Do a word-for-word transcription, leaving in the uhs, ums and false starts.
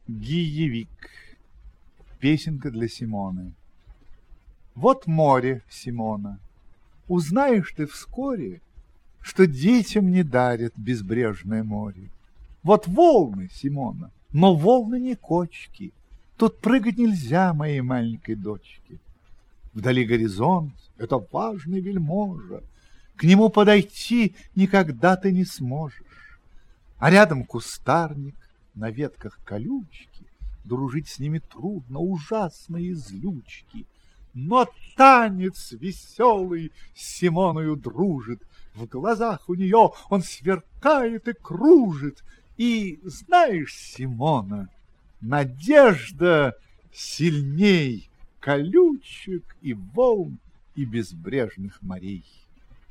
Гиевик. Песенка для Симоны. Вот море, Симона. Узнаешь ты вскоре, что детям не дарят безбрежное море. Вот волны, Симона, но волны не кочки. Тут прыгать нельзя моей маленькой дочке. Вдали горизонт — это важный вельможа. К нему подойти никогда ты не сможешь. А рядом кустарник, на ветках колючки. Дружить с ними трудно, ужасные злючки. Но танец веселый с Симоною дружит. В глазах у нее он сверкает и кружит. И знаешь, Симона, надежда сильней колючек и волн и безбрежных морей.